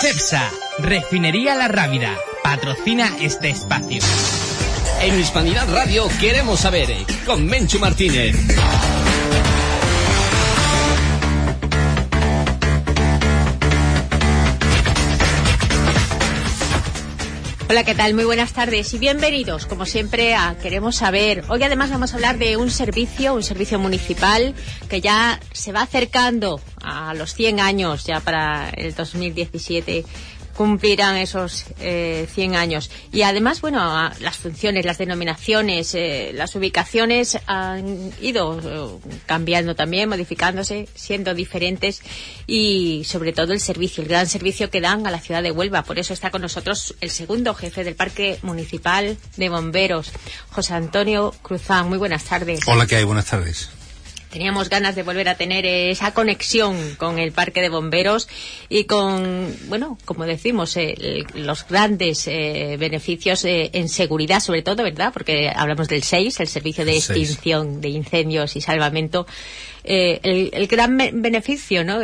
Cepsa, Refinería La Rábida, patrocina este espacio. En Hispanidad Radio queremos saber, con Menchu Martínez. Hola, ¿qué tal? Muy buenas tardes y bienvenidos, como siempre, a Queremos Saber. Hoy además vamos a hablar de un servicio municipal que ya se va acercando a los 100 años, ya para el 2017 cumplirán esos 100 años. Y además, bueno, las funciones, las denominaciones, las ubicaciones han ido cambiando también, modificándose, siendo diferentes, y sobre todo el servicio, el gran servicio que dan a la ciudad de Huelva. Por eso está con nosotros el segundo jefe del Parque Municipal de Bomberos, José Antonio Cruzán. Muy buenas tardes. Hola, ¿qué hay? Buenas tardes. Teníamos ganas de volver a tener esa conexión con el Parque de Bomberos y con, bueno, como decimos, los grandes beneficios en seguridad, sobre todo, ¿verdad? Porque hablamos del SEIS, el Servicio de Extinción de Incendios y Salvamento. El gran beneficio, ¿no?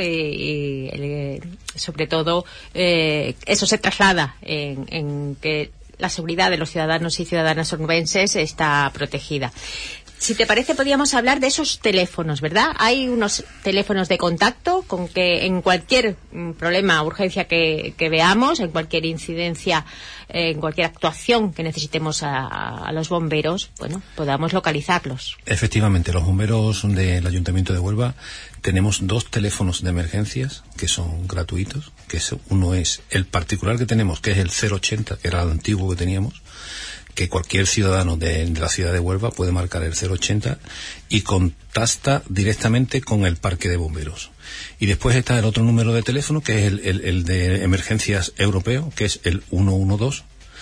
Y sobre todo, eso se traslada en que la seguridad de los ciudadanos y ciudadanas onubenses está protegida. Si te parece, podríamos hablar de esos teléfonos, ¿verdad? Hay unos teléfonos de contacto con que en cualquier problema, urgencia que veamos, en cualquier incidencia, en cualquier actuación que necesitemos a los bomberos, bueno, podamos localizarlos. Efectivamente, los bomberos del Ayuntamiento de Huelva tenemos 2 teléfonos de emergencias que son gratuitos, que uno es el particular que tenemos, que es el 080, que era el antiguo que teníamos, que cualquier ciudadano de la ciudad de Huelva puede marcar el 080 y contacta directamente con el parque de bomberos. Y después está el otro número de teléfono, que es el de emergencias europeo, que es el 112,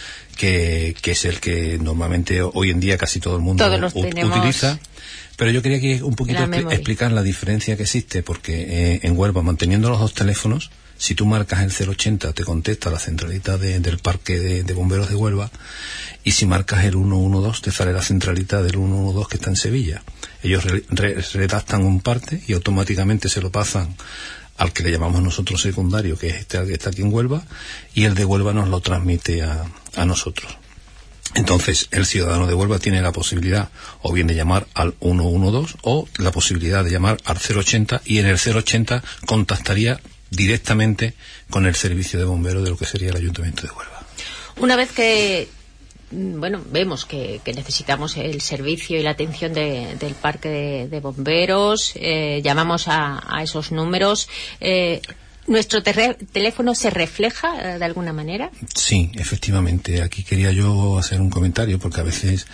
que es el que normalmente hoy en día casi todo el mundo utiliza. Pero yo quería aquí un poquito explicar la diferencia que existe, porque en Huelva, manteniendo los 2 teléfonos, si tú marcas el 080 te contesta la centralita del parque de bomberos de Huelva, y si marcas el 112 te sale la centralita del 112 que está en Sevilla. Ellos redactan un parte y automáticamente se lo pasan al que le llamamos nosotros secundario, que es este que está aquí en Huelva, y el de Huelva nos lo transmite a nosotros. Entonces, el ciudadano de Huelva tiene la posibilidad o bien de llamar al 112 o la posibilidad de llamar al 080, y en el 080 contactaría directamente con el servicio de bomberos de lo que sería el Ayuntamiento de Huelva. Una vez que, bueno, vemos que necesitamos el servicio y la atención del parque de bomberos, llamamos a esos números. ¿Nuestro teléfono se refleja de alguna manera? Sí, efectivamente. Aquí quería yo hacer un comentario, porque a veces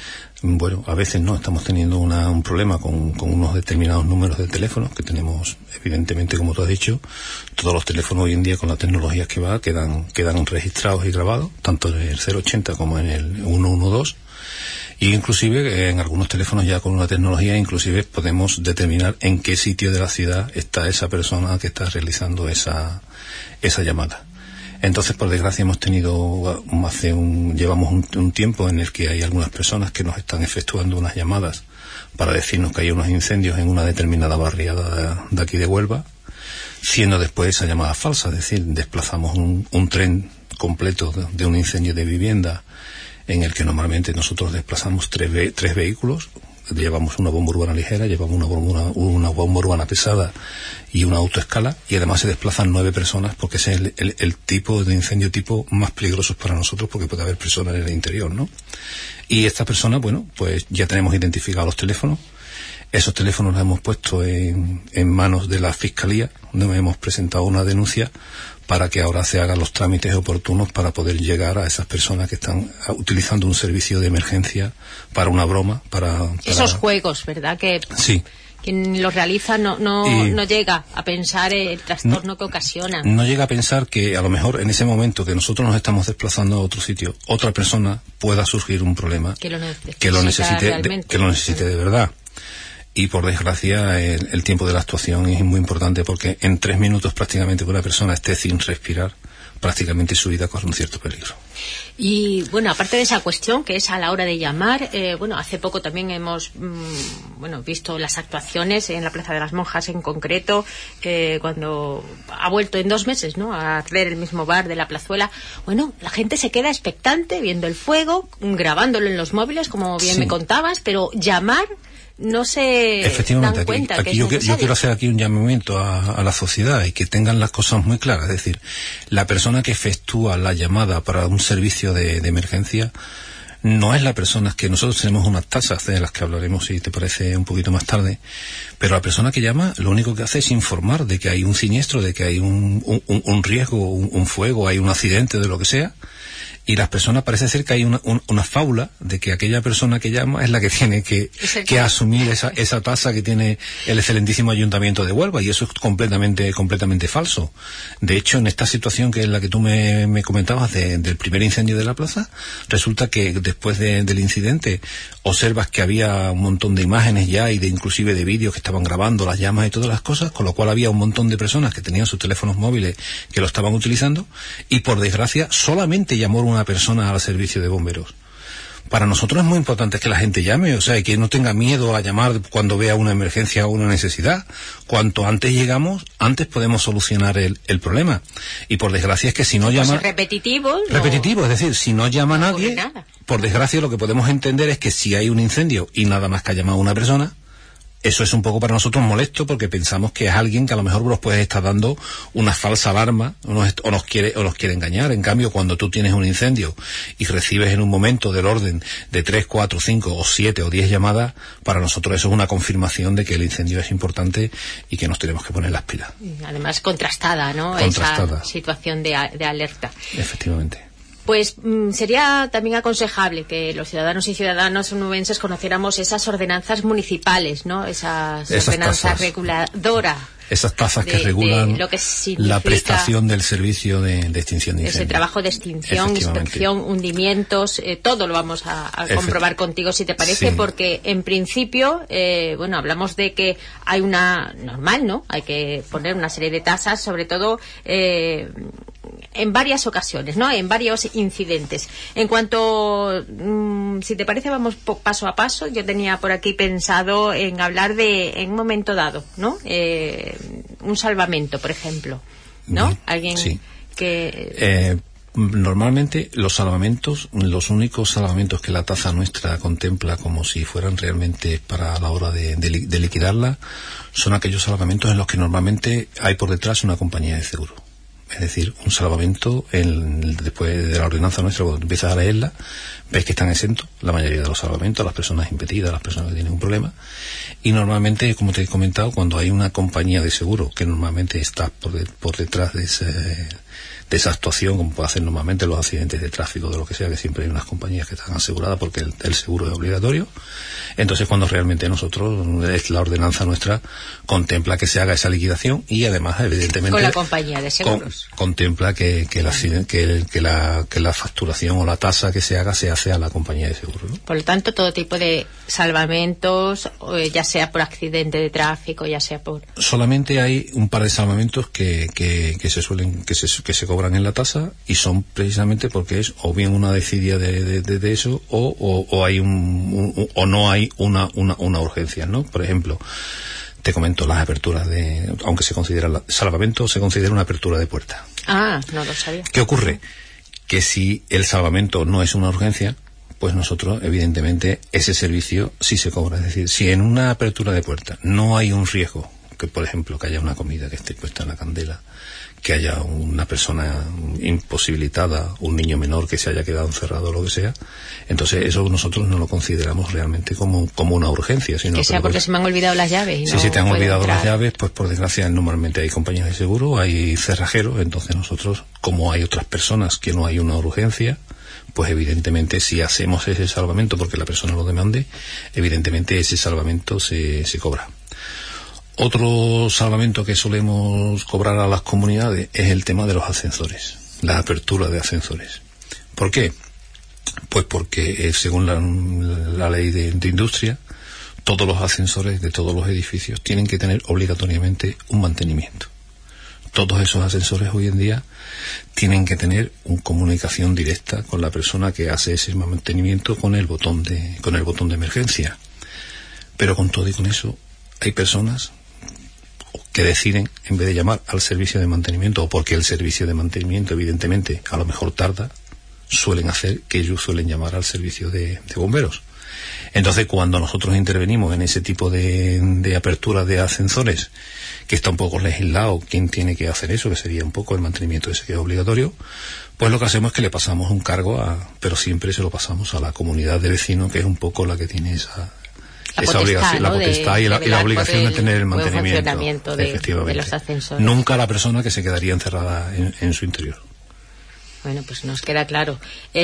no, estamos teniendo un problema con unos determinados números de teléfono que tenemos. Evidentemente, como tú has dicho, todos los teléfonos hoy en día, con las tecnologías que va, quedan registrados y grabados, tanto en el 080 como en el 112. Y inclusive en algunos teléfonos ya con una tecnología inclusive podemos determinar en qué sitio de la ciudad está esa persona que está realizando esa llamada. Entonces, por desgracia, llevamos un tiempo en el que hay algunas personas que nos están efectuando unas llamadas para decirnos que hay unos incendios en una determinada barriada de aquí de Huelva, siendo después esa llamada falsa, es decir, desplazamos un tren completo de un incendio de vivienda, en el que normalmente nosotros desplazamos tres vehículos. Llevamos una bomba urbana ligera, llevamos una bomba urbana pesada y una autoescala, y además se desplazan 9 personas, porque ese es el tipo de incendio más peligroso para nosotros, porque puede haber personas en el interior, ¿no? Y estas personas, bueno, pues ya tenemos identificados los teléfonos. Esos teléfonos los hemos puesto en manos de la Fiscalía, donde hemos presentado una denuncia para que ahora se hagan los trámites oportunos para poder llegar a esas personas que están utilizando un servicio de emergencia para una broma, para esos juegos, ¿verdad? Que sí. Quien los realiza no llega a pensar el trastorno que ocasiona. No llega a pensar que a lo mejor en ese momento que nosotros nos estamos desplazando a otro sitio, otra persona pueda surgir un problema que lo necesite de verdad. Y por desgracia el tiempo de la actuación es muy importante, porque en 3 minutos prácticamente que una persona esté sin respirar, prácticamente su vida corre un cierto peligro. Y bueno, aparte de esa cuestión que es a la hora de llamar, hace poco también hemos visto las actuaciones en la Plaza de las Monjas en concreto, cuando ha vuelto en 2 meses, ¿no?, a hacer el mismo bar de la plazuela. Bueno, la gente se queda expectante viendo el fuego, grabándolo en los móviles, como bien me contabas, pero llamar no se dan cuenta. Aquí yo quiero hacer aquí un llamamiento a la sociedad y que tengan las cosas muy claras. Es decir, la persona que efectúa la llamada para un servicio de emergencia no es la persona que nosotros tenemos unas tasas de las que hablaremos, si te parece, un poquito más tarde, pero la persona que llama lo único que hace es informar de que hay un siniestro, de que hay un riesgo, un fuego, hay un accidente, de lo que sea. Y las personas, parece ser que hay una fábula de que aquella persona que llama es la que tiene que asumir esa tasa que tiene el excelentísimo Ayuntamiento de Huelva, y eso es completamente falso. De hecho, en esta situación que es la que tú me comentabas del primer incendio de la plaza, resulta que después del incidente observas que había un montón de imágenes ya y inclusive de vídeos que estaban grabando las llamas y todas las cosas, con lo cual había un montón de personas que tenían sus teléfonos móviles que lo estaban utilizando, y por desgracia solamente llamó una persona al servicio de bomberos. Para nosotros es muy importante que la gente llame, o sea, y que no tenga miedo a llamar cuando vea una emergencia o una necesidad. Cuanto antes llegamos, antes podemos solucionar el problema. Y por desgracia es que si no llama... Repetitivo, es decir, si no llama nadie, por desgracia lo que podemos entender es que si hay un incendio y nada más que ha llamado una persona, eso es un poco para nosotros molesto, porque pensamos que es alguien que a lo mejor nos puede estar dando una falsa alarma o nos quiere engañar. En cambio, cuando tú tienes un incendio y recibes en un momento del orden de 3, 4, 5 o 7 o 10 llamadas, para nosotros eso es una confirmación de que el incendio es importante y que nos tenemos que poner las pilas. Además contrastada, ¿no? Contrastada. Esa situación de alerta. Efectivamente. Pues sería también aconsejable que los ciudadanos y ciudadanas onubenses conociéramos esas ordenanzas municipales, ¿no? Esas ordenanzas reguladoras. Esas tasas que regulan lo que la prestación del servicio de extinción de incendios. Ese trabajo de extinción, inspección, hundimientos, todo lo vamos a comprobar contigo, si te parece, porque en principio, hablamos de que hay una normal, ¿no? Hay que poner una serie de tasas, sobre todo en varias ocasiones, ¿no? En varios incidentes. En cuanto, si te parece, vamos paso a paso. Yo tenía por aquí pensado en hablar en un momento dado, ¿no? Un salvamento, por ejemplo, ¿no? Bien, alguien que... Normalmente los salvamentos, los únicos salvamentos que la tasa nuestra contempla como si fueran realmente para la hora de liquidarla, son aquellos salvamentos en los que normalmente hay por detrás una compañía de seguro. Es decir, un salvamento, después de la ordenanza nuestra, cuando empiezas a leerla, ves que están exentos la mayoría de los salvamentos, las personas impedidas, las personas que tienen un problema. Y normalmente, como te he comentado, cuando hay una compañía de seguro que normalmente está por detrás de esa actuación, como puede hacer normalmente los accidentes de tráfico, de lo que sea, que siempre hay unas compañías que están aseguradas porque el seguro es obligatorio. Entonces, cuando realmente la ordenanza nuestra contempla que se haga esa liquidación, y además, evidentemente, con la compañía de seguros contempla que la facturación o la tasa que se haga se hace a la compañía de seguros, ¿no? Por lo tanto, todo tipo de salvamentos, ya sea por accidente de tráfico, ya sea por... Solamente hay un par de salvamentos que se cobran en la tasa, y son precisamente porque es o bien una desidia de eso, o hay o no hay una urgencia, ¿no? Por ejemplo, te comento las aperturas aunque se considera salvamento, se considera una apertura de puerta. Ah, no lo sabía. ¿Qué ocurre? Que si el salvamento no es una urgencia, pues nosotros, evidentemente, ese servicio sí se cobra. Es decir, si en una apertura de puerta no hay un riesgo, que por ejemplo que haya una comida que esté puesta en la candela, que haya una persona imposibilitada, un niño menor que se haya quedado encerrado o lo que sea, entonces eso nosotros no lo consideramos realmente como una urgencia, sino que sea porque se me han olvidado las llaves. Si se te han olvidado las llaves, pues por desgracia normalmente hay compañías de seguro, hay cerrajeros, entonces nosotros, como hay otras personas que no hay una urgencia, pues evidentemente si hacemos ese salvamento porque la persona lo demande, evidentemente ese salvamento se cobra. Otro salvamento que solemos cobrar a las comunidades es el tema de los ascensores, la apertura de ascensores. ¿Por qué? Pues porque según la ley de industria, todos los ascensores de todos los edificios tienen que tener obligatoriamente un mantenimiento. todos esos ascensores hoy en día tienen que tener una comunicación directa con la persona que hace ese mantenimiento con el botón de emergencia. Pero con todo y con eso, hay personas que deciden, en vez de llamar al servicio de mantenimiento, o porque el servicio de mantenimiento evidentemente a lo mejor tarda, suelen hacer que ellos suelen llamar al servicio de bomberos. Entonces, cuando nosotros intervenimos en ese tipo de apertura de ascensores, que está un poco legislado quién tiene que hacer eso, que sería un poco el mantenimiento ese que es obligatorio, pues lo que hacemos es que le pasamos un cargo pero siempre se lo pasamos a la comunidad de vecinos, que es un poco la que tiene esa obligación, la potestad y la obligación de tener el mantenimiento de los ascensores. Nunca la persona que se quedaría encerrada en su interior. Bueno, pues nos queda claro.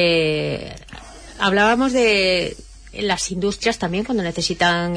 Hablábamos de las industrias también, cuando necesitan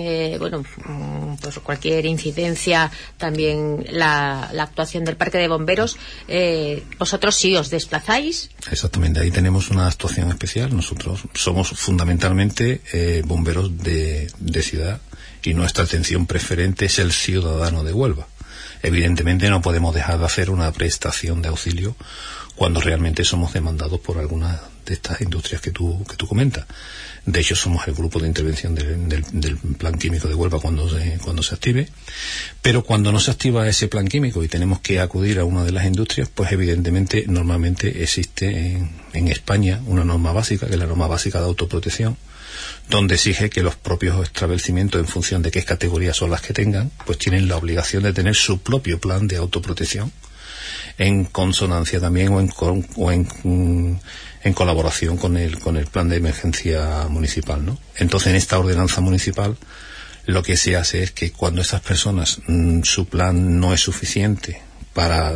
por cualquier incidencia, también la actuación del parque de bomberos. Vosotros sí os desplazáis. Exactamente, ahí tenemos una actuación especial. Nosotros somos fundamentalmente bomberos de ciudad, y nuestra atención preferente es el ciudadano de Huelva. Evidentemente no podemos dejar de hacer una prestación de auxilio cuando realmente somos demandados por alguna de estas industrias que tú comentas. De hecho, somos el grupo de intervención del plan químico de Huelva cuando se active. Pero cuando no se activa ese plan químico y tenemos que acudir a una de las industrias, pues evidentemente normalmente existe en España una norma básica, que es la norma básica de autoprotección, donde exige que los propios establecimientos, en función de qué categorías son las que tengan, pues tienen la obligación de tener su propio plan de autoprotección, en consonancia también o en colaboración con el plan de emergencia municipal, ¿no? Entonces, en esta ordenanza municipal, lo que se hace es que cuando esas personas su plan no es suficiente para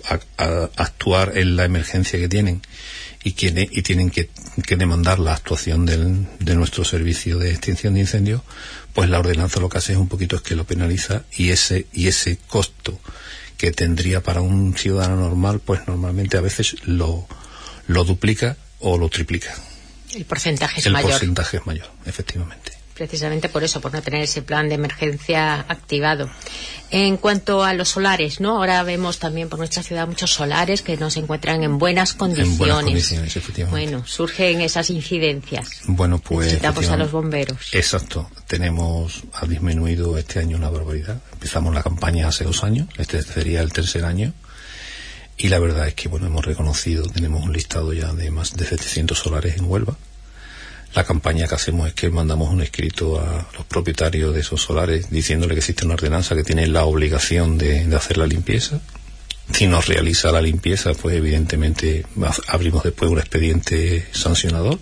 actuar en la emergencia que tienen y tienen que demandar la actuación de nuestro servicio de extinción de incendios, pues la ordenanza lo que hace es un poquito es que lo penaliza, y ese costo que tendría para un ciudadano normal, pues normalmente a veces lo duplica o lo triplica. El porcentaje es mayor. El porcentaje es mayor, efectivamente. Precisamente por eso, por no tener ese plan de emergencia activado. En cuanto a los solares, ¿no? Ahora vemos también por nuestra ciudad muchos solares que no se encuentran en buenas condiciones. En buenas condiciones, efectivamente. Bueno, surgen esas incidencias. Bueno, pues necesitamos a los bomberos. Exacto. Ha disminuido este año una barbaridad. Empezamos la campaña hace 2 años. Este sería el 3er año. Y la verdad es que, hemos reconocido, tenemos un listado ya de más de 700 solares en Huelva. La campaña que hacemos es que mandamos un escrito a los propietarios de esos solares diciéndole que existe una ordenanza que tiene la obligación de hacer la limpieza. Si no realiza la limpieza, pues evidentemente abrimos después un expediente sancionador.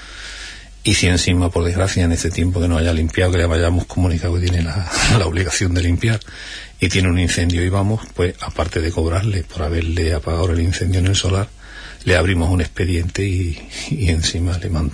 Y si encima, por desgracia, en este tiempo que no haya limpiado, que le hayamos comunicado que tiene la obligación de limpiar, y tiene un incendio y vamos, pues aparte de cobrarle por haberle apagado el incendio en el solar, le abrimos un expediente y encima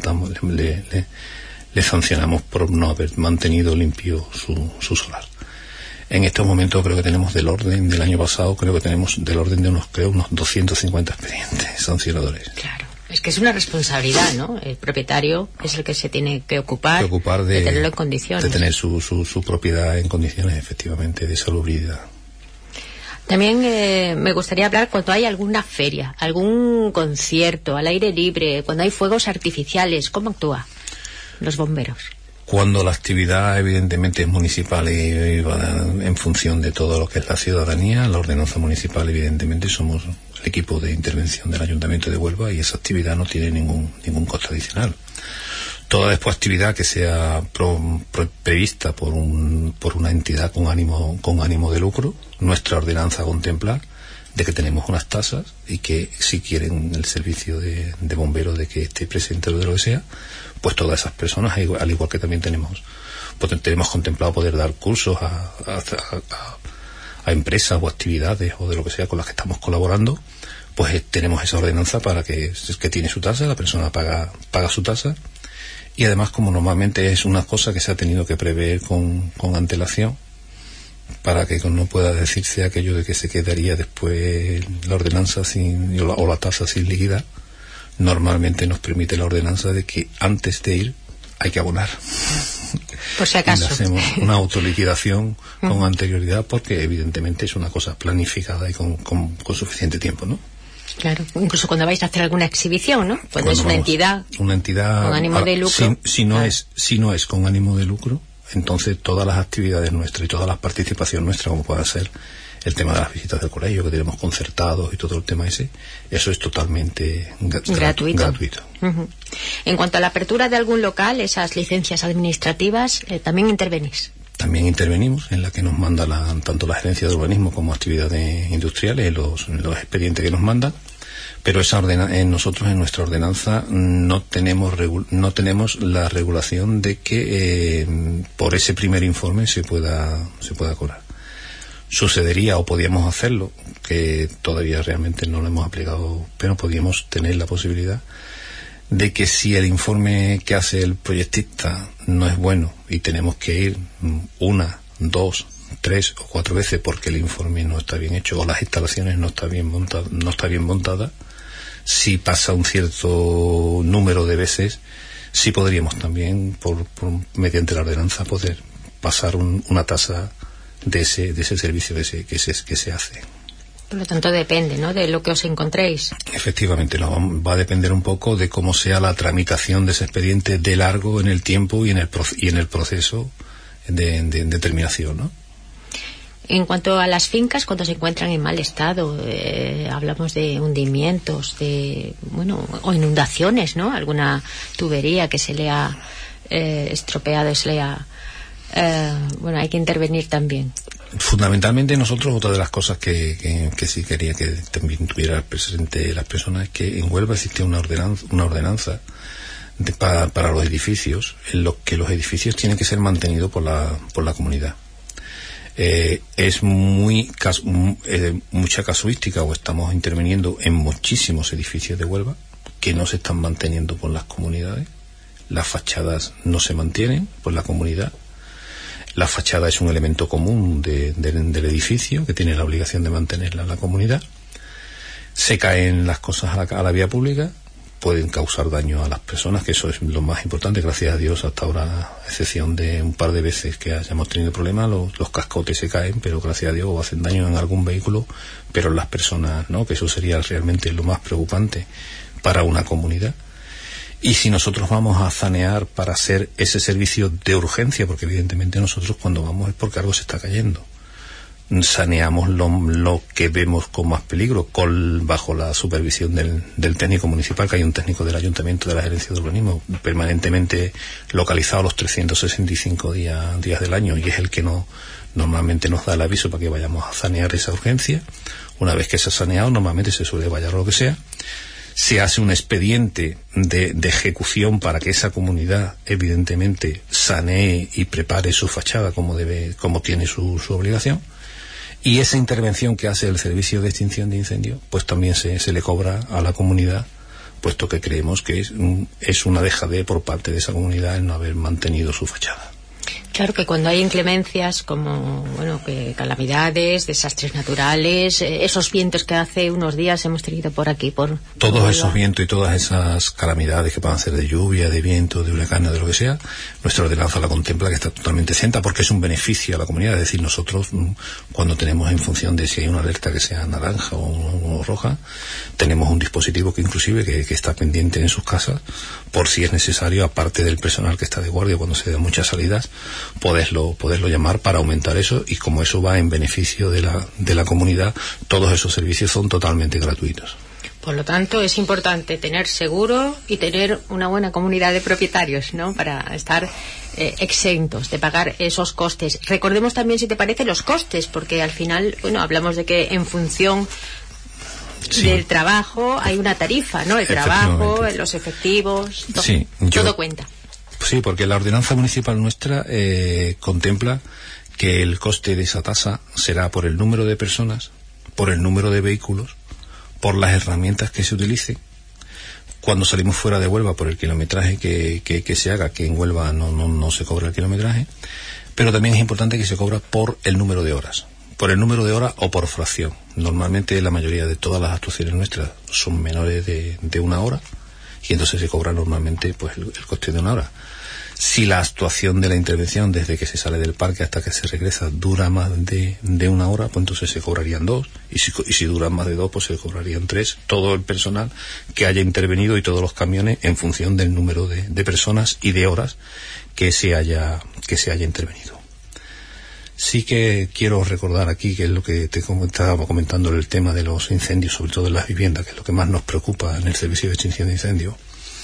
le sancionamos por no haber mantenido limpio su solar. En estos momentos creo que tenemos del año pasado, del orden de unos 250 expedientes sancionadores. Claro. Es que es una responsabilidad, ¿no? El propietario es el que se tiene que ocupar de tenerlo en condiciones. De tener su propiedad en condiciones, efectivamente, de salubridad. También me gustaría hablar cuando hay alguna feria, algún concierto al aire libre, cuando hay fuegos artificiales. ¿Cómo actúan los bomberos? Cuando la actividad evidentemente es municipal y va en función de todo lo que es la ciudadanía, la ordenanza municipal, evidentemente somos el equipo de intervención del Ayuntamiento de Huelva, y esa actividad no tiene ningún coste adicional. Toda después actividad que sea prevista por una entidad con ánimo de lucro, nuestra ordenanza contempla de que tenemos unas tasas, y que si quieren el servicio de bomberos de que esté presente o de lo que sea, pues todas esas personas, al igual que también tenemos contemplado poder dar cursos a empresas o actividades o de lo que sea con las que estamos colaborando, pues tenemos esa ordenanza para que tiene su tasa, la persona paga su tasa. Y además, como normalmente es una cosa que se ha tenido que prever con antelación, para que no pueda decirse aquello de que se quedaría después la ordenanza o la tasa sin liquidar, normalmente nos permite la ordenanza de que antes de ir hay que abonar. Por si acaso. Y le hacemos una autoliquidación con anterioridad, porque evidentemente es una cosa planificada y con suficiente tiempo, ¿no? Claro, incluso cuando vais a hacer alguna exhibición, ¿no? Cuando es una entidad con ánimo de lucro. Si no es con ánimo de lucro, entonces todas las actividades nuestras y todas las participaciones nuestras, como pueda ser el tema de las visitas del colegio que tenemos concertados y todo el tema ese, eso es totalmente gratuito. Uh-huh. En cuanto a la apertura de algún local, esas licencias administrativas, ¿también intervenís? También intervenimos en la que nos manda tanto la gerencia de urbanismo como actividades industriales, los expedientes que nos mandan, pero nosotros en nuestra ordenanza no tenemos la regulación de que por ese primer informe se pueda cobrar. Sucedería, o podíamos hacerlo, que todavía realmente no lo hemos aplicado, pero podíamos tener la posibilidad de que si el informe que hace el proyectista no es bueno y tenemos que ir 1, 2, 3 o 4 veces porque el informe no está bien hecho o las instalaciones no está bien montada, si pasa un cierto número de veces, sí podríamos también mediante la ordenanza poder pasar una tasa de ese servicio que se hace. Por lo tanto depende, ¿no?, de lo que os encontréis. Efectivamente, va a depender un poco de cómo sea la tramitación de ese expediente, de largo en el tiempo y en el proceso de terminación, ¿no? En cuanto a las fincas, cuando se encuentran en mal estado, hablamos de hundimientos, o inundaciones, ¿no? Alguna tubería que se le ha estropeado, hay que intervenir también. Fundamentalmente nosotros, otra de las cosas que sí quería que también tuviera presente las personas, es que en Huelva existe una ordenanza para los edificios, en los que los edificios tienen que ser mantenidos por la comunidad. Es mucha casuística, o estamos interviniendo en muchísimos edificios de Huelva que no se están manteniendo por las comunidades. Las fachadas no se mantienen por la comunidad. La fachada es un elemento común del edificio, que tiene la obligación de mantenerla la comunidad. Se caen las cosas a la vía pública, pueden causar daño a las personas, que eso es lo más importante. Gracias a Dios, hasta ahora, a excepción de un par de veces que hayamos tenido problemas, los cascotes se caen, pero gracias a Dios, o hacen daño en algún vehículo, pero las personas no, que eso sería realmente lo más preocupante para una comunidad. Y si nosotros vamos a sanear para hacer ese servicio de urgencia, porque evidentemente nosotros cuando vamos es porque algo se está cayendo, saneamos lo que vemos con más peligro, bajo la supervisión del técnico municipal, que hay un técnico del ayuntamiento, de la gerencia de urbanismo, permanentemente localizado los 365 días del año, y es el que normalmente nos da el aviso para que vayamos a sanear esa urgencia. Una vez que se ha saneado, normalmente se suele vallar lo que sea. Se hace un expediente de ejecución para que esa comunidad evidentemente sanee y prepare su fachada como tiene su obligación, y esa intervención que hace el servicio de extinción de incendios pues también se le cobra a la comunidad, puesto que creemos que es una dejadez por parte de esa comunidad el no haber mantenido su fachada. Claro que cuando hay inclemencias como, que calamidades, desastres naturales, esos vientos que hace unos días hemos tenido por aquí, todos esos vientos y todas esas calamidades que puedan ser de lluvia, de viento, de huracán, de lo que sea, nuestra ordenanza la contempla, que está totalmente exenta, porque es un beneficio a la comunidad. Es decir, nosotros, cuando tenemos, en función de si hay una alerta que sea naranja o roja, tenemos un dispositivo que inclusive que está pendiente en sus casas, por si es necesario, aparte del personal que está de guardia cuando se dan muchas salidas, poderlo llamar para aumentar eso. Y como eso va en beneficio de la comunidad, todos esos servicios son totalmente gratuitos. Por lo tanto, es importante tener seguro y tener una buena comunidad de propietarios, ¿no?, para estar exentos de pagar esos costes. Recordemos también, si te parece, los costes, porque al final, hablamos de que en función del trabajo hay una tarifa, ¿no? El trabajo, los efectivos, todo cuenta. Sí, porque la ordenanza municipal nuestra contempla que el coste de esa tasa será por el número de personas, por el número de vehículos, por las herramientas que se utilicen. Cuando salimos fuera de Huelva, por el kilometraje que se haga, que en Huelva no se cobra el kilometraje, pero también es importante que se cobra por el número de horas. Por el número de horas o por fracción. Normalmente la mayoría de todas las actuaciones nuestras son menores de 1 hora, y entonces se cobra normalmente pues el coste de 1 hora. Si la actuación de la intervención desde que se sale del parque hasta que se regresa dura más de 1 hora, pues entonces se cobrarían 2, y si duran más de 2, pues se cobrarían 3, todo el personal que haya intervenido y todos los camiones en función del número de personas y de horas que se haya intervenido. Sí que quiero recordar aquí, que es lo que te estaba comentando, el tema de los incendios, sobre todo en las viviendas, que es lo que más nos preocupa en el servicio de extinción de incendios.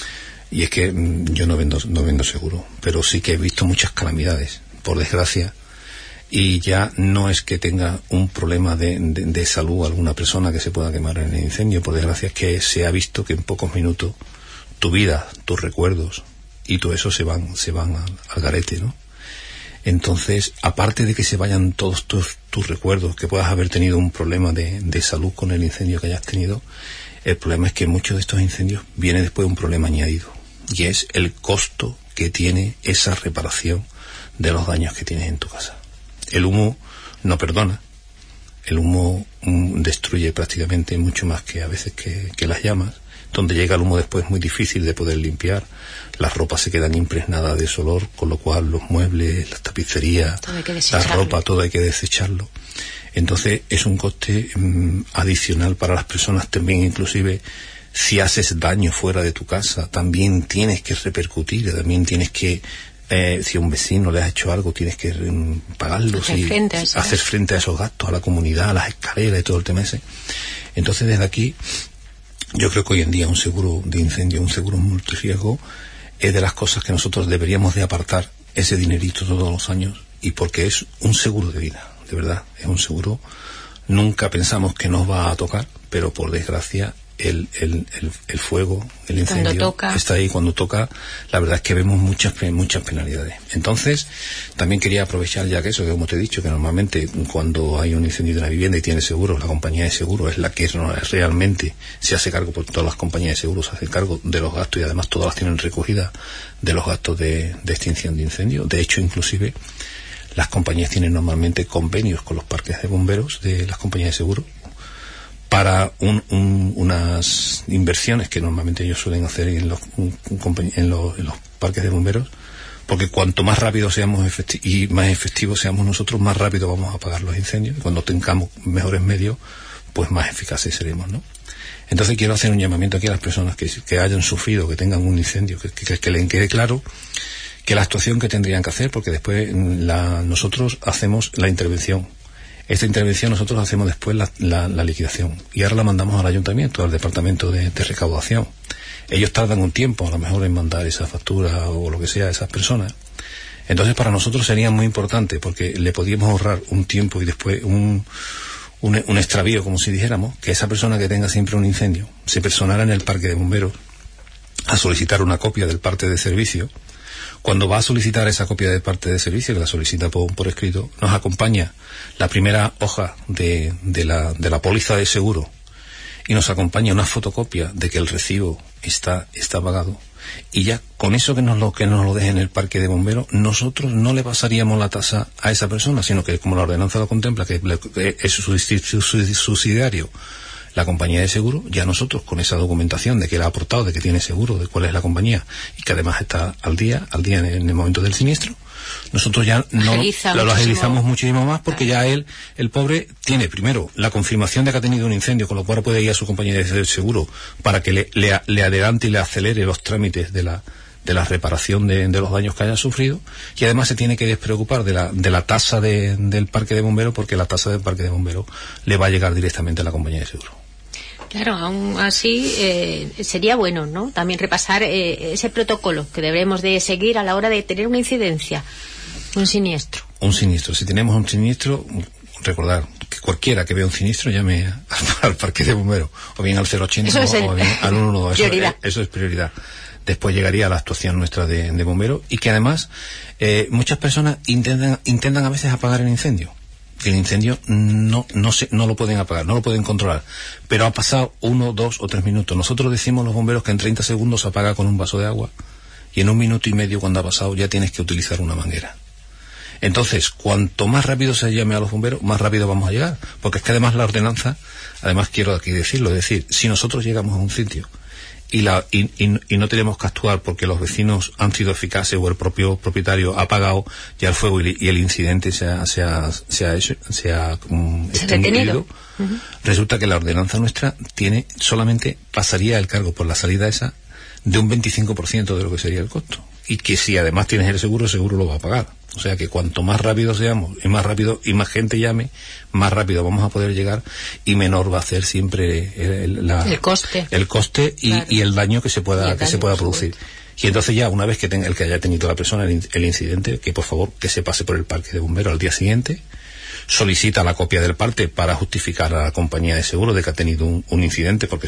Y es que yo no vendo seguro, pero sí que he visto muchas calamidades, por desgracia, y ya no es que tenga un problema de salud alguna persona que se pueda quemar en el incendio, por desgracia es que se ha visto que en pocos minutos tu vida, tus recuerdos y todo eso se van al garete, ¿no? Entonces, aparte de que se vayan todos tus recuerdos, que puedas haber tenido un problema de salud con el incendio que hayas tenido, el problema es que muchos de estos incendios viene después un problema añadido, y es el costo que tiene esa reparación de los daños que tienes en tu casa. El humo no perdona, el humo destruye prácticamente mucho más que a veces que las llamas. Donde llega el humo después es muy difícil de poder limpiar, las ropas se quedan impregnadas de ese olor, con lo cual los muebles, las tapicerías, la ropa, todo hay que desecharlo. Entonces es un coste adicional para las personas también. Inclusive si haces daño fuera de tu casa también tienes que repercutir, también tienes que si a un vecino le has hecho algo tienes que pagarlo, hacer frente a esos gastos, a la comunidad, a las escaleras y todo el tema ese. Entonces desde aquí yo creo que hoy en día un seguro de incendio, un seguro multirriesgo, es de las cosas que nosotros deberíamos de apartar ese dinerito todos los años, y porque es un seguro de vida, de verdad, es un seguro. Nunca pensamos que nos va a tocar, pero por desgracia el fuego, el incendio está ahí. Cuando toca, la verdad es que vemos muchas penalidades. Entonces, también quería aprovechar ya que eso, que como te he dicho, que normalmente cuando hay un incendio de una vivienda y tiene seguro, la compañía de seguro es la que realmente se hace cargo, por todas las compañías de seguros se hacen cargo de los gastos, y además todas las tienen recogida de los gastos de extinción de incendio. De hecho, inclusive las compañías tienen normalmente convenios con los parques de bomberos de las compañías de seguro para unas inversiones que normalmente ellos suelen hacer en los parques de bomberos, porque cuanto más rápido seamos y más efectivos seamos nosotros, más rápido vamos a apagar los incendios, y cuando tengamos mejores medios, pues más eficaces seremos, ¿no? Entonces quiero hacer un llamamiento aquí a las personas que hayan sufrido, que tengan un incendio, que les quede claro que la actuación que tendrían que hacer, porque después nosotros hacemos la intervención. Esta intervención nosotros hacemos después la liquidación, y ahora la mandamos al ayuntamiento, al departamento de recaudación. Ellos tardan un tiempo a lo mejor en mandar esa factura o lo que sea a esas personas. Entonces para nosotros sería muy importante, porque le podíamos ahorrar un tiempo y después un extravío, como si dijéramos, que esa persona que tenga siempre un incendio se personara en el parque de bomberos a solicitar una copia del parte de servicio. Cuando va a solicitar esa copia de parte de servicio, que la solicita por escrito, nos acompaña la primera hoja de la póliza de seguro, y nos acompaña una fotocopia de que el recibo está pagado, y ya con eso que nos lo deje en el parque de bomberos, nosotros no le pasaríamos la tasa a esa persona, sino que como la ordenanza lo contempla, que es subsidiario la compañía de seguro, ya nosotros con esa documentación de que él ha aportado, de que tiene seguro, de cuál es la compañía y que además está al día en el momento del siniestro, nosotros ya lo agilizamos muchísimo más, porque ya el pobre tiene primero la confirmación de que ha tenido un incendio, con lo cual puede ir a su compañía de seguro para que le adelante y le acelere los trámites de la reparación de los daños que haya sufrido, y además se tiene que despreocupar de la tasa del parque de bomberos, porque la tasa del parque de bomberos le va a llegar directamente a la compañía de seguro. Claro, aún así sería bueno, ¿no?, también repasar ese protocolo que debemos de seguir a la hora de tener una incidencia, un siniestro. Si tenemos un siniestro, recordar que cualquiera que vea un siniestro llame al parque de bomberos, o bien al 080 o bien al 112. Eso es prioridad. Después llegaría la actuación nuestra de bomberos, y que además muchas personas intentan a veces apagar el incendio. El incendio no lo pueden apagar, no lo pueden controlar, pero ha pasado 1, 2 o 3 minutos. Nosotros decimos los bomberos que en 30 segundos se apaga con un vaso de agua, y en 1 minuto y medio, cuando ha pasado, ya tienes que utilizar una manguera. Entonces, cuanto más rápido se llame a los bomberos, más rápido vamos a llegar, porque es que además la ordenanza, además quiero aquí decirlo, es decir, si nosotros llegamos a un sitio y no tenemos que actuar porque los vecinos han sido eficaces o el propio propietario ha apagado ya el fuego y el incidente se ha extinguido, resulta que la ordenanza nuestra solamente pasaría el cargo por la salida esa de un 25% de lo que sería el costo, y que si además tienes el seguro lo va a pagar. O sea que cuanto más rápido seamos y más rápido y más gente llame, más rápido vamos a poder llegar y menor va a ser siempre el coste claro. y el daño que se pueda producir. Y entonces ya una vez que el que haya tenido la persona el incidente, que por favor que se pase por el parque de bomberos al día siguiente, solicita la copia del parte para justificar a la compañía de seguro de que ha tenido un incidente, porque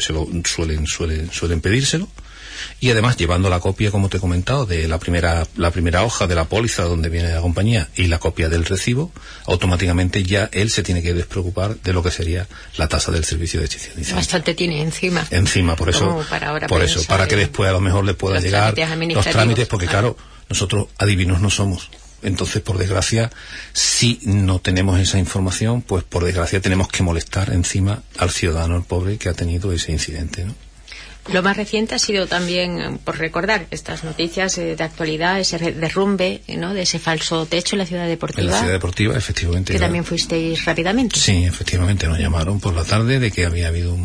suelen pedírselo. Y además llevando la copia, como te he comentado, de la primera hoja de la póliza donde viene la compañía y la copia del recibo, automáticamente ya él se tiene que despreocupar de lo que sería la tasa del servicio de extinción de incendios. Bastante tiene encima, por eso, para que después a lo mejor le pueda llegar los trámites, porque claro, nosotros adivinos no somos. Entonces, por desgracia, si no tenemos esa información, pues por desgracia tenemos que molestar encima al ciudadano, el pobre, que ha tenido ese incidente, ¿no? Lo más reciente ha sido también, por recordar estas noticias de actualidad, ese derrumbe, ¿no?, de ese falso techo en la Ciudad Deportiva. En la Ciudad Deportiva, efectivamente. Que también fuisteis rápidamente. Sí, efectivamente, nos llamaron por la tarde de que había habido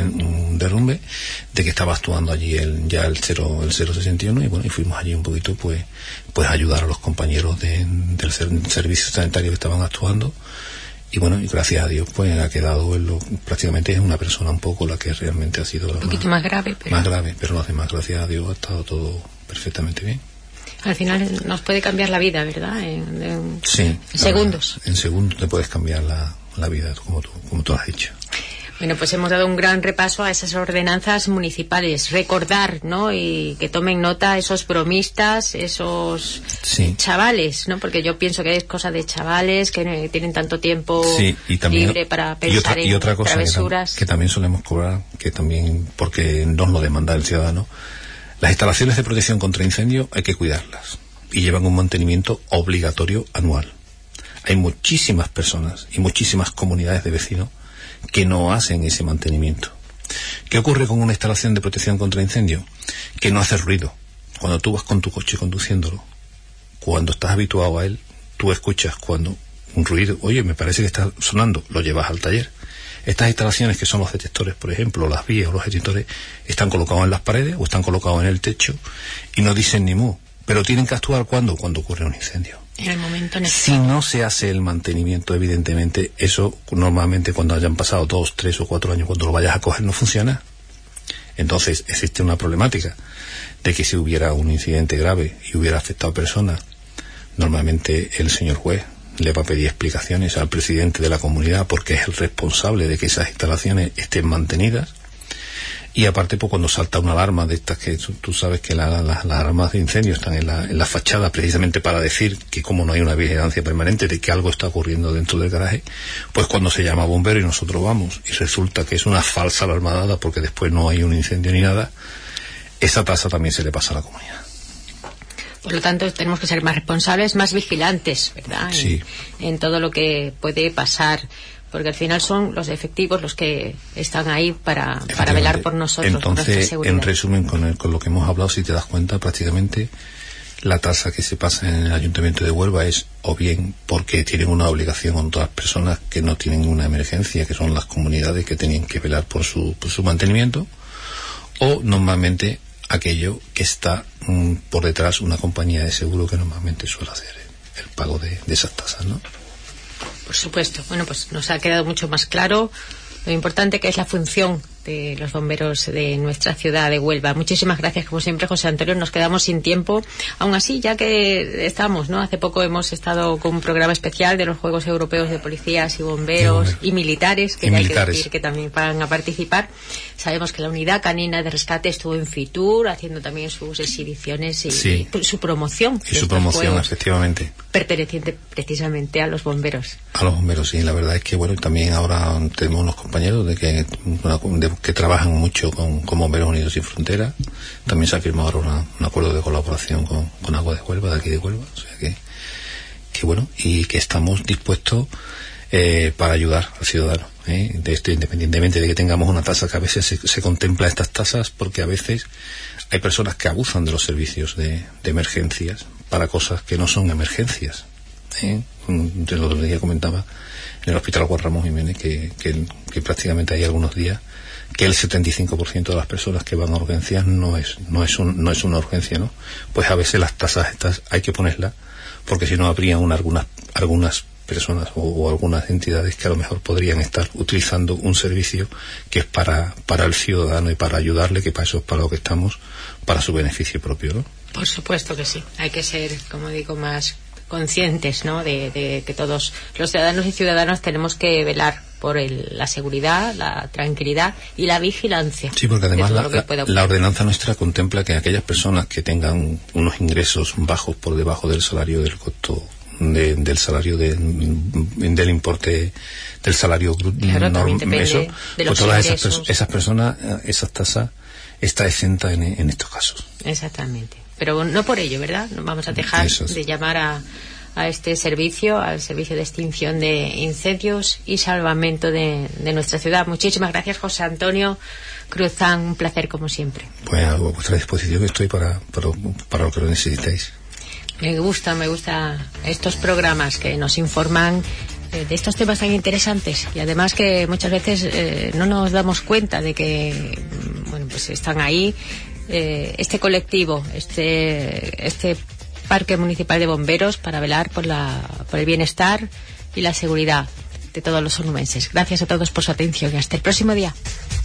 un derrumbe, de que estaba actuando allí el 061, y bueno, y fuimos allí un poquito pues a ayudar a los compañeros del servicio sanitario que estaban actuando. Y bueno, y gracias a Dios pues ha quedado prácticamente es una persona un poco la que realmente ha sido la un poquito más grave, pero los demás, gracias a Dios, ha estado todo perfectamente bien. Al final nos puede cambiar la vida, ¿verdad? En segundos. En segundos te puedes cambiar la vida, como tú has dicho. Bueno, pues hemos dado un gran repaso a esas ordenanzas municipales. Recordar, ¿no?, y que tomen nota esos bromistas, esos chavales, ¿no? Porque yo pienso que es cosa de chavales que tienen tanto tiempo libre para pensar en otra cosa travesuras. Que también solemos cobrar, que también, porque nos lo demanda el ciudadano. Las instalaciones de protección contra incendio hay que cuidarlas y llevan un mantenimiento obligatorio anual. Hay muchísimas personas y muchísimas comunidades de vecinos que no hacen ese mantenimiento. ¿Qué ocurre con una instalación de protección contra incendio? Que no hace ruido. Cuando tú vas con tu coche conduciéndolo, cuando estás habituado a él, tú escuchas cuando un ruido, oye, me parece que está sonando, lo llevas al taller. Estas instalaciones que son los detectores, por ejemplo, las vías o los detectores, están colocados en las paredes o están colocados en el techo y no dicen ni mu, pero tienen que actuar cuando ocurre un incendio. En el momento si no se hace el mantenimiento, evidentemente, eso normalmente cuando hayan pasado 2, 3 o 4 años, cuando lo vayas a coger, no funciona. Entonces existe una problemática de que si hubiera un incidente grave y hubiera afectado a personas, normalmente el señor juez le va a pedir explicaciones al presidente de la comunidad, porque es el responsable de que esas instalaciones estén mantenidas. Y aparte, pues cuando salta una alarma de estas, que tú sabes que las alarmas de incendio están en la fachada precisamente para decir que como no hay una vigilancia permanente de que algo está ocurriendo dentro del garaje, pues cuando se llama bombero y nosotros vamos y resulta que es una falsa alarma dada porque después no hay un incendio ni nada, esa tasa también se le pasa a la comunidad. Por lo tanto, tenemos que ser más responsables, más vigilantes, ¿verdad? Sí. En todo lo que puede pasar, porque al final son los efectivos los que están ahí para velar por nosotros. Entonces, por en resumen, con lo que hemos hablado, si te das cuenta, prácticamente la tasa que se pasa en el Ayuntamiento de Huelva es o bien porque tienen una obligación con todas las personas que no tienen una emergencia, que son las comunidades que tienen que velar por su mantenimiento, o normalmente aquello que está por detrás una compañía de seguro que normalmente suele hacer el pago de esas tasas, ¿no? Por supuesto. Bueno, pues nos ha quedado mucho más claro lo importante que es la función de los bomberos de nuestra ciudad de Huelva. Muchísimas gracias, como siempre, José Antonio. Nos quedamos sin tiempo. Aún así, ya que estamos, ¿no? Hace poco hemos estado con un programa especial de los Juegos Europeos de Policías y Bomberos y Militares, que hay que decir que también van a participar. Sabemos que la Unidad Canina de Rescate estuvo en Fitur haciendo también sus exhibiciones y su promoción. Y su promoción, efectivamente. Perteneciente precisamente a los bomberos. A los bomberos, sí. La verdad es que, bueno, también ahora tenemos unos compañeros que trabajan mucho con Bomberos Unidos Sin Fronteras. También se ha firmado ahora un acuerdo de colaboración con Agua de Huelva, de aquí de Huelva. O sea que bueno, y que estamos dispuestos para ayudar al ciudadano. De esto, independientemente de que tengamos una tasa, que a veces se contempla estas tasas porque a veces hay personas que abusan de los servicios de emergencias para cosas que no son emergencias. El otro día comentaba en el Hospital Juan Ramón Jiménez que prácticamente hay algunos días que el 75% de las personas que van a urgencias no es una urgencia, ¿no? Pues a veces las tasas estas hay que ponerlas, porque si no habría algunas personas o algunas entidades que a lo mejor podrían estar utilizando un servicio que es para el ciudadano y para ayudarle, que para eso es para lo que estamos, para su beneficio propio, ¿no? Por supuesto que sí. Hay que ser, como digo, más conscientes, ¿no?, de que todos los ciudadanos y ciudadanas tenemos que velar por la seguridad, la tranquilidad y la vigilancia. Sí, porque además la ordenanza nuestra contempla que aquellas personas que tengan unos ingresos bajos por debajo del salario del costo del salario del importe del salario normal, eso, pues todas esas personas, esas tasas está exenta en estos casos. Exactamente. Pero no por ello, ¿verdad? No vamos a dejar de llamar a este servicio, al servicio de extinción de incendios y salvamento de nuestra ciudad. Muchísimas gracias, José Antonio Cruzán. Un placer, como siempre. Pues a vuestra disposición estoy para lo que lo necesitéis. Me gusta estos programas que nos informan de estos temas tan interesantes, y además que muchas veces no nos damos cuenta de que pues están ahí. Este colectivo, este Parque Municipal de Bomberos, para velar por el bienestar y la seguridad de todos los onubenses. Gracias a todos por su atención y hasta el próximo día.